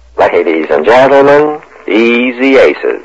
Ladies and gentlemen, Easy Aces.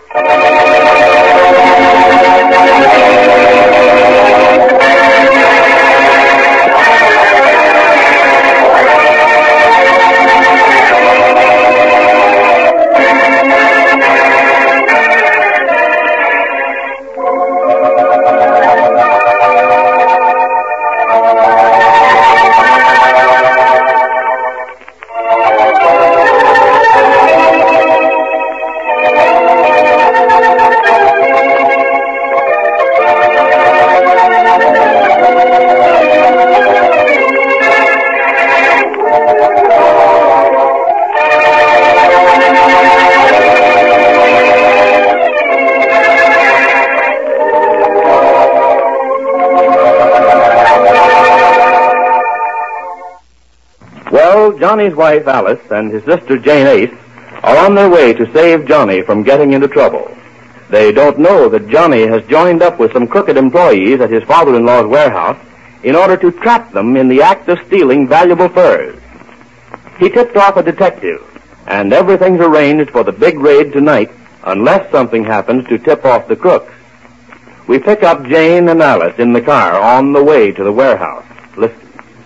Johnny's wife, Alice, and his sister, Jane Ace, are on their way to save Johnny from getting into trouble. They don't know that Johnny has joined up with some crooked employees at his father-in-law's warehouse in order to trap them in the act of stealing valuable furs. He tipped off a detective, and everything's arranged for the big raid tonight unless something happens to tip off the crooks. We pick up Jane and Alice in the car on the way to the warehouse. Listen.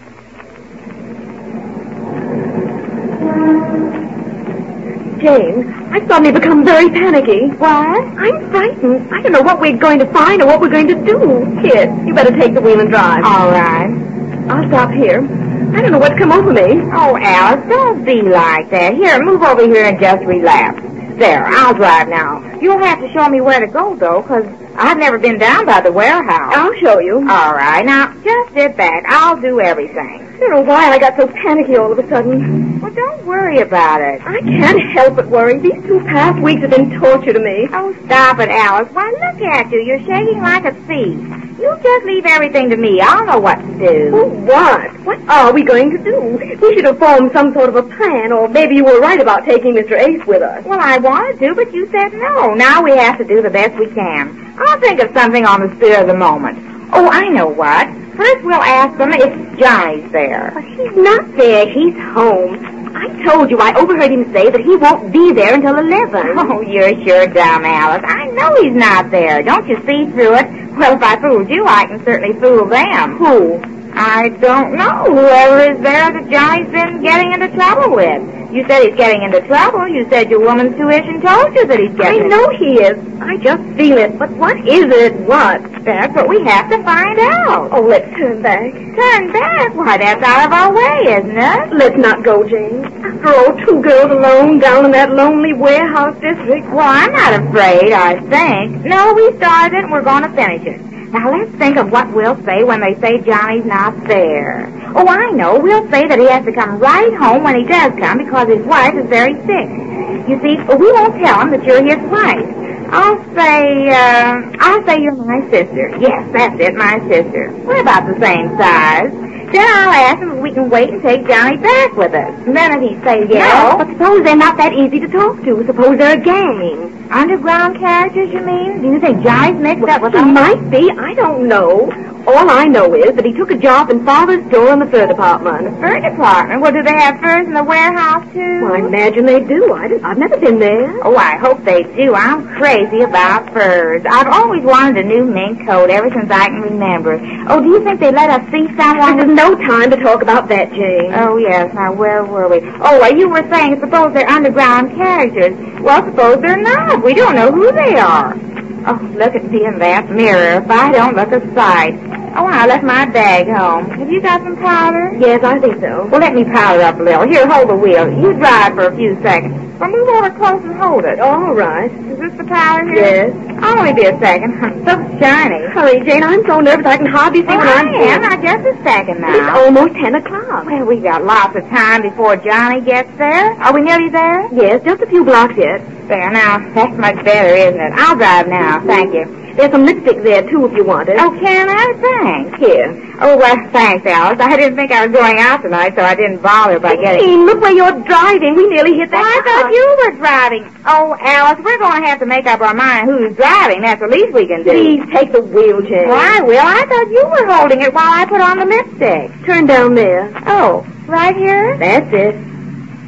Jane, I've suddenly become very panicky. What? I'm frightened. I don't know what we're going to find or what we're going to do. Here, you better take the wheel and drive. All right. I'll stop here. I don't know what's come over me. Oh, Alice, don't be like that. Here, move over here and just relax. There, I'll drive now. You'll have to show me where to go, though, because I've never been down by the warehouse. I'll show you. All right. Now, just sit back. I'll do everything. I don't know why I got so panicky all of a sudden. Well, don't worry about it. I can't help but worry. These 2 past weeks have been torture to me. Oh, stop it, Alice. Why, look at you. You're shaking like a thief. You just leave everything to me. I'll know what to do. Oh, what? What are we going to do? We should have formed some sort of a plan, or maybe you were right about taking Mr. Ace with us. Well, I wanted to, but you said no. Now we have to do the best we can. I'll think of something on the spur of the moment. Oh, I know what. First we'll ask them if Johnny's there. But he's not there. He's home. I told you, I overheard him say that he won't be there until 11. Oh, you're sure dumb, Alice. I know he's not there. Don't you see through it? Well, if I fooled you, I can certainly fool them. Who? I don't know. Whoever is there that Johnny's been getting into trouble with. You said he's getting into trouble. You said your woman's tuition told you that he's getting I know he is. I just feel it. But what is it? What? That's what we have to find out. Oh, let's turn back. Turn back? Why, that's out of our way, isn't it? Let's not go, Jane. After all, 2 girls alone down in that lonely warehouse district. Well, I'm not afraid, I think. No, we started it and we're going to finish it. Now, let's think of what we'll say when they say Johnny's not there. Oh, I know. We'll say that he has to come right home when he does come because his wife is very sick. You see, we won't tell him that you're his wife. I'll say you're my sister. Yes, that's it, my sister. We're about the same size. Then I'll ask him if we can wait and take Johnny back with us. And then if he says yes... No, but suppose they're not that easy to talk to. Suppose they're a gang. Underground characters, you mean? Do you think Johnny's mixed up with them? He might be. I don't know. All I know is that he took a job in Father's store in the fur department. The fur department? Well, do they have furs in the warehouse, too? Well, I imagine they do. I've never been there. Oh, I hope they do. I'm crazy about furs. I've always wanted a new mink coat ever since I can remember. Oh, do you think they let us see someone? There's no time to talk about that, Jane. Oh, yes. Now, where were we? Oh, you were saying suppose they're underground characters. Well, suppose they're not. We don't know who they are. Oh, look at me in that mirror. If I don't look a sight. Oh, I left my bag home. Have you got some powder? Yes, I think so. Well, let me powder up a little. Here, hold the wheel. You drive for a few seconds. Well, move over close and hold it. All right. Is this the powder here? Yes. I'll only be a second. I'm so shiny. Hurry, Jane. I'm so nervous I can hardly see what I'm doing. Now, just a second now. It's almost 10 o'clock. Well, we got lots of time before Johnny gets there. Are we nearly there? Yes, just a few blocks yet. There, now, that's much better, isn't it? I'll drive now, thank you. There's some lipstick there, too, if you want it. Oh, can I? Thanks. Here. Oh, well, thanks, Alice. I didn't think I was going out tonight, so I didn't bother by getting... Jane, look where you're driving. We nearly hit that I thought you were driving. Oh, Alice, we're going to have to make up our mind who's driving. That's the least we can do. Please take the wheel, Jane. Well, I will. I thought you were holding it while I put on the lipstick. Turn down there. Oh, right here? That's it.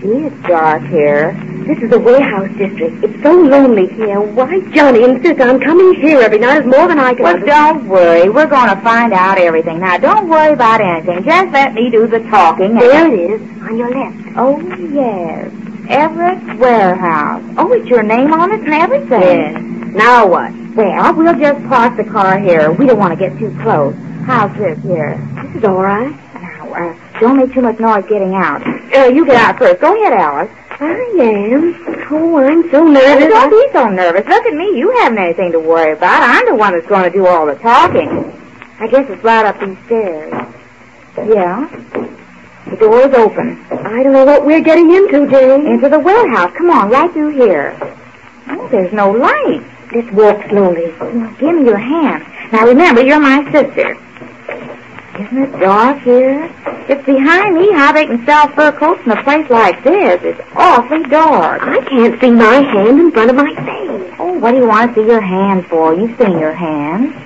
gee, it's dark here. This is the warehouse district. It's so lonely here. Why, Johnny insists on coming here every night is more than I can Well, don't worry. We're going to find out everything. Now, don't worry about anything. Just let me do the talking. There it is, on your left. Oh, yes. Everett Warehouse. Oh, it's your name on it and everything. Yes. Now what? Well, we'll just park the car here. We don't want to get too close. How's this here? This is all right. Now, don't make too much noise getting out. You get out first. Go ahead, Alice. I am. Oh, I'm so nervous. Don't be so nervous. Look at me. You haven't anything to worry about. I'm the one that's going to do all the talking. I guess it's right up these stairs. Yeah. The door is open. I don't know what we're getting into, Jane. Into the warehouse. Come on, right through here. Oh, there's no light. Let's walk slowly. Now, give me your hand. Now, remember, you're my sister. Isn't it dark here? It's behind me how they can sell fur coats in a place like this. It's awfully dark. I can't see my hand in front of my face. Oh, what do you want to see your hand for? You've seen your hand.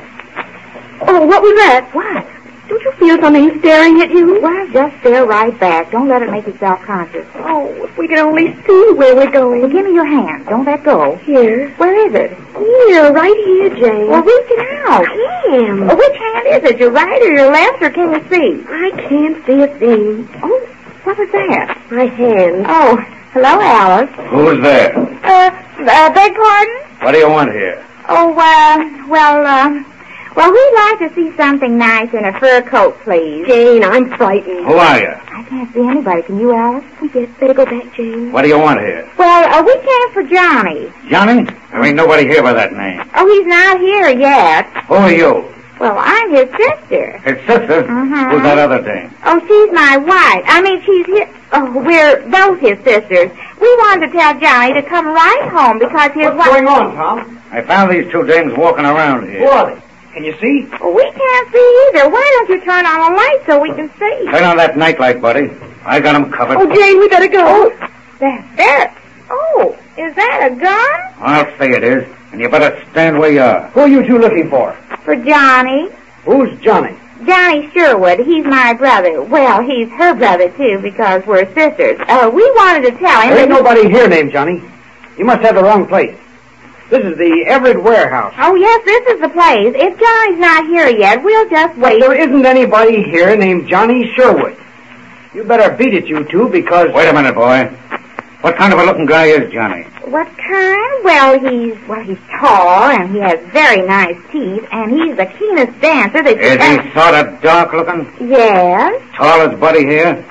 Oh, what was that? What? Don't you feel something staring at you? Well, just stare right back. Don't let it make you self-conscious. Oh, if we could only see where we're going. Well, give me your hand. Don't let go. Here. Where is it? Here, right here, Jane. Well, reach it out. I am. Well, which hand is it? Your right or your left, or can you see? I can't see a thing. Oh, what was that? My hand. Oh, hello, Alice. Who's there? Beg pardon? What do you want here? Oh, well, we'd like to see something nice in a fur coat, please. Jane, I'm frightened. Who are you? I can't see anybody. Can you, Alice? We better go back, Jane. What do you want here? Well, we came for Johnny. Johnny? There ain't nobody here by that name. Oh, he's not here yet. Who are you? Well, I'm his sister. His sister? Mhm. Who's that other dame? Oh, she's my wife. I mean, she's his... Oh, we're both his sisters. We wanted to tell Johnny to come right home because his What's going on, Tom? I found these two dames walking around here. Who are they? Can you see? Well, we can't see either. Why don't you turn on a light so we can see? Turn on that nightlight, buddy. I got 'em covered. Oh, Jane, we better go. There. Oh, is that a gun? I'll say it is, and you better stand where you are. Who are you two looking for? For Johnny. Who's Johnny? Johnny Sherwood. He's my brother. Well, he's her brother, too, because we're sisters. We wanted to tell him... There ain't that nobody here named Johnny. You must have the wrong place. This is the Everett Warehouse. Oh, yes, this is the place. If Johnny's not here yet, we'll just wait. There isn't anybody here named Johnny Sherwood. You better beat it, you two, because... Wait a minute, boy. What kind of a looking guy is Johnny? What kind? Well, he's tall, and he has very nice teeth, and he's the keenest dancer that Is he sort of dark looking? Yes. Tall as Buddy here?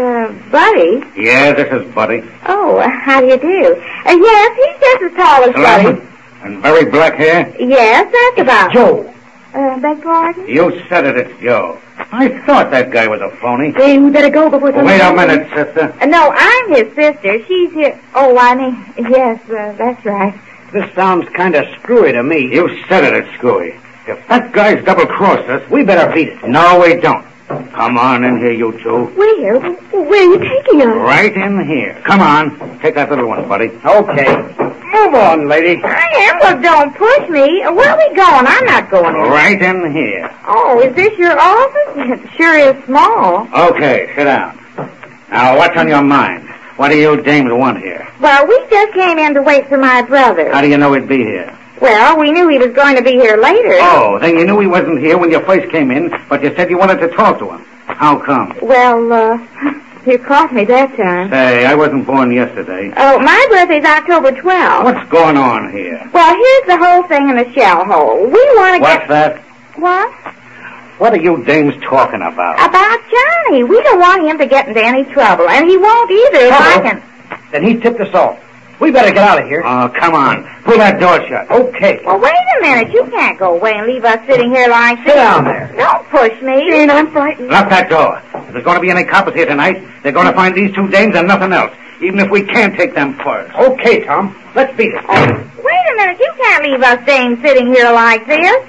Buddy? Yeah, this is Buddy. Oh, how do you do? Yes, he's just as tall as Buddy. Slim? And very black hair? Yes, that's about... Joe. Beg pardon? You said it, it's Joe. I thought that guy was a phony. Jane, we better go before somebody... Wait a minute, sister. No, I'm his sister. She's here... Oh, I mean, yes, that's right. This sounds kind of screwy to me. You said it, it's screwy. If that guy's double-crossed us... We better beat it. No, we don't. Come on in here, you two. Where? Where are you taking us? Right in here. Come on. Take that little one, buddy. Okay. Move on, lady. I am, well, don't push me. Where are we going? I'm not going in. Right in here. Oh, is this your office? It sure is small. Okay, sit down. Now, what's on your mind? What do you dames want here? Well, we just came in to wait for my brother. How do you know he'd be here? Well, we knew he was going to be here later. Oh, then you knew he wasn't here when you first came in, but you said you wanted to talk to him. How come? Well, you caught me that time. Say, I wasn't born yesterday. Oh, my birthday's October 12th. What's going on here? Well, here's the whole thing in the shell hole. We want to What's that? What? What are you dames talking about? About Johnny. We don't want him to get into any trouble, and he won't either if I can... Then he tipped us off. We better get out of here. Oh, come on. Pull that door shut. Okay. Well, wait a minute. You can't go away and leave us sitting here like this. Sit down there. Don't push me. Jane, I'm frightened. Lock that door. If there's going to be any coppers here tonight, they're going to find these two dames and nothing else, even if we can't take them first. Okay, Tom. Let's beat it. Wait a minute. You can't leave us dames sitting here like this.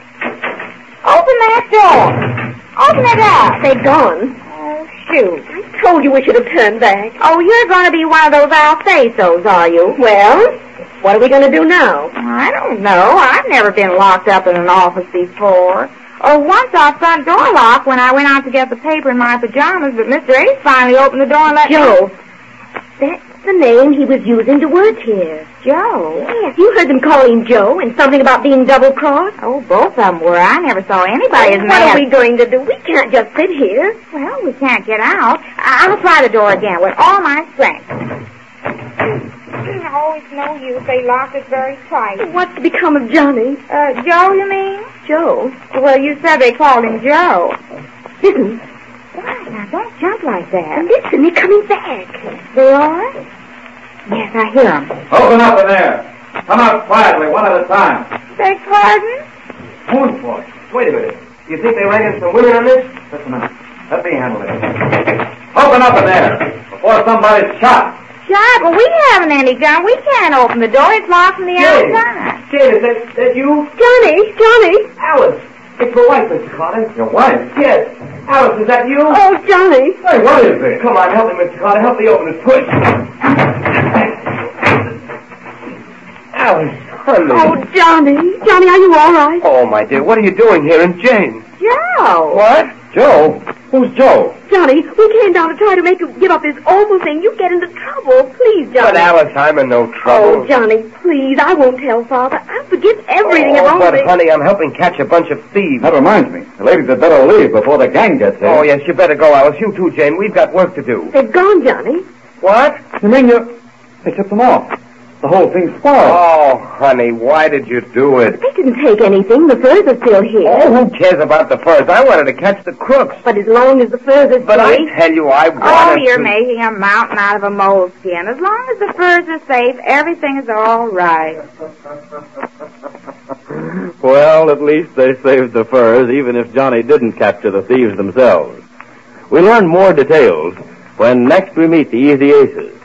Open that door. Open it up. They're gone. Oh, shoot. I told you we should have turned back. Oh, you're going to be one of those I'll-say-sos, are you? Well, what are we going to do now? I don't know. I've never been locked up in an office before. Or once our front door locked when I went out to get the paper in my pajamas, but Mr. Ace finally opened the door and let me... Joe, That's the name he was using to work here. Joe? Yes, you heard them call him Joe and something about being double-crossed. Oh, both of them were. I never saw anybody as What mad. are we going to do? We can't just sit here. Well, we can't get out. I'll try the door again with all my strength. Oh, it's no use. They locked it very tight. What's become of Johnny? Joe, you mean? Joe? Well, you said they called him Joe. Listen. What? Now, don't jump like that. Listen, they're coming back. They are? Yes, I hear them. Open up in there. Come out quietly, one at a time. Beg pardon? Phone for it. Wait a minute. You think they ran in some women on this? Just a minute. Let me handle it. Open up in there before somebody's shot. Shot? Well, we haven't any gun. We can't open the door. It's locked from the outside. Jane, is that you? Johnny! Alice. It's my wife, Mr. Carter. Your wife? Yes. Alice, is that you? Oh, Johnny! Hey, what is it? Come on, help me, Mr. Carter. Help me open this. Push. Alice, honey. Oh, Johnny! Johnny, are you all right? Oh, my dear, what are you doing here? And Jane? Joe! What? Joe? Who's Joe? Johnny, we came down to try to make you give up this awful thing. You get into trouble. Please, Johnny. But, Alice, I'm in no trouble. Oh, Johnny, please. I won't tell Father. I'll forgive everything if only... But, honey, I'm helping catch a bunch of thieves. That reminds me. The ladies had better leave before the gang gets here. Oh, yes, you better go, Alice. You too, Jane. We've got work to do. They've gone, Johnny. What? You mean they tipped them off? The whole thing's spoiled. Oh, honey, why did you do it? They didn't take anything. The furs are still here. Oh, who cares about the furs? I wanted to catch the crooks. But as long as the furs are But I safe... tell you, I Oh, wanted you're to... making a mountain out of a moleskin. As long as the furs are safe, everything is all right. Well, at least they saved the furs, even if Johnny didn't capture the thieves themselves. We learn more details when next we meet the Easy Aces.